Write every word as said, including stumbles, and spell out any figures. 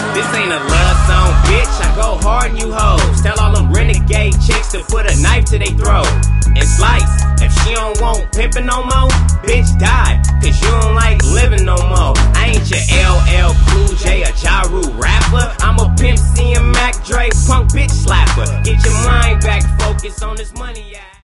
This ain't a love song, bitch. I go hard on you hoes. Tell all them renegade chicks to put a knife to their throat and slice. If she don't want pimpin' no more, bitch die, cause you don't like living no more. I ain't your L L Cool J or Ja Rule rapper. I'm a Pimp C and Mac Dre punk bitch slapper. Get your mind back, focus on this money, yeah.